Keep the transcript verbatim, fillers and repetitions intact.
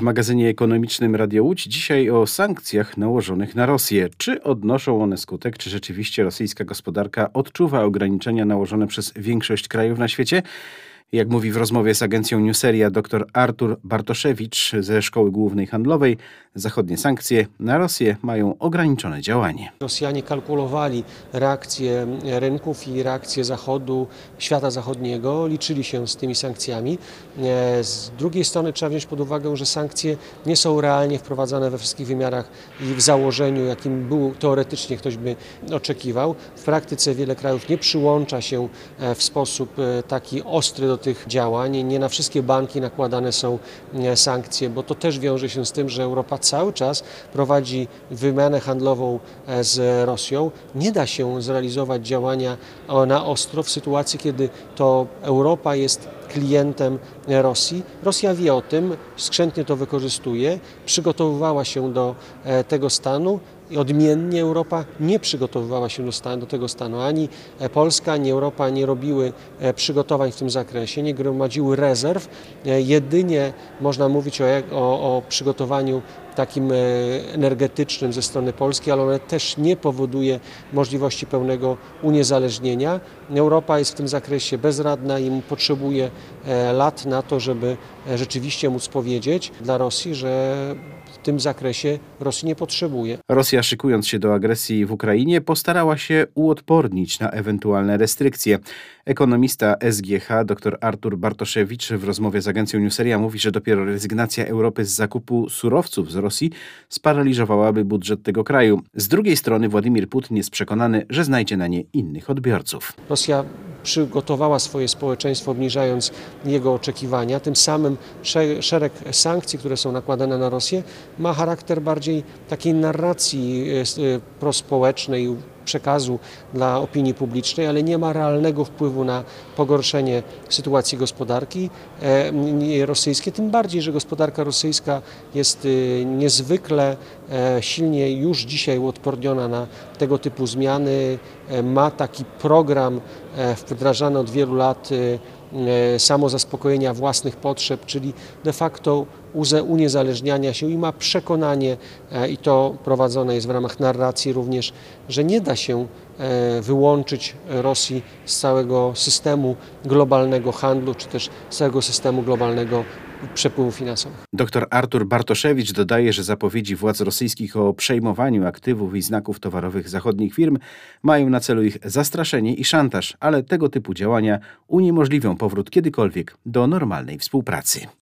w magazynie ekonomicznym Radio Łódź. Dzisiaj o sankcjach nałożonych na Rosję. Czy odnoszą one skutek? Czy rzeczywiście rosyjska gospodarka odczuwa ograniczenia nałożone przez większość krajów na świecie? Jak mówi w rozmowie z agencją Newseria dr Artur Bartoszewicz ze Szkoły Głównej Handlowej, zachodnie sankcje na Rosję mają ograniczone działanie. Rosjanie kalkulowali reakcję rynków i reakcję Zachodu, świata zachodniego, liczyli się z tymi sankcjami. Z drugiej strony trzeba wziąć pod uwagę, że sankcje nie są realnie wprowadzane we wszystkich wymiarach i w założeniu, jakim był teoretycznie ktoś by oczekiwał. W praktyce wiele krajów nie przyłącza się w sposób taki ostry do tych działań. Nie na wszystkie banki nakładane są sankcje, bo to też wiąże się z tym, że Europa cały czas prowadzi wymianę handlową z Rosją. Nie da się zrealizować działania na ostro w sytuacji, kiedy to Europa jest klientem Rosji. Rosja wie o tym, skrzętnie to wykorzystuje, przygotowywała się do tego stanu. I odmiennie Europa nie przygotowywała się do, stanu, do tego stanu. Ani Polska, ani Europa nie robiły przygotowań w tym zakresie, nie gromadziły rezerw. Jedynie można mówić o, o, o przygotowaniu takim energetycznym ze strony Polski, ale one też nie powoduje możliwości pełnego uniezależnienia. Europa jest w tym zakresie bezradna i potrzebuje lat na to, żeby rzeczywiście móc powiedzieć dla Rosji, że w tym zakresie Rosji nie potrzebuje. Rosja, szykując się do agresji w Ukrainie, postarała się uodpornić na ewentualne restrykcje. Ekonomista S G H dr Artur Bartoszewicz w rozmowie z agencją Newseria mówi, że dopiero rezygnacja Europy z zakupu surowców z Rosji sparaliżowałaby budżet tego kraju. Z drugiej strony Władimir Putin jest przekonany, że znajdzie na nie innych odbiorców. Rosja przygotowała swoje społeczeństwo, obniżając jego oczekiwania. Tym samym szereg sankcji, które są nakładane na Rosję, ma charakter bardziej takiej narracji prospołecznej, przekazu dla opinii publicznej, ale nie ma realnego wpływu na pogorszenie sytuacji gospodarki rosyjskiej. Tym bardziej, że gospodarka rosyjska jest niezwykle silnie już dzisiaj uodporniona na tego typu zmiany. Ma taki program wdrażany od wielu lat samozaspokojenia własnych potrzeb, czyli de facto uniezależniania się i ma przekonanie, i to prowadzone jest w ramach narracji również, że nie da się wyłączyć Rosji z całego systemu globalnego handlu, czy też z całego systemu globalnego przepływu finansowego. Dr Artur Bartoszewicz dodaje, że zapowiedzi władz rosyjskich o przejmowaniu aktywów i znaków towarowych zachodnich firm mają na celu ich zastraszenie i szantaż, ale tego typu działania uniemożliwią powrót kiedykolwiek do normalnej współpracy.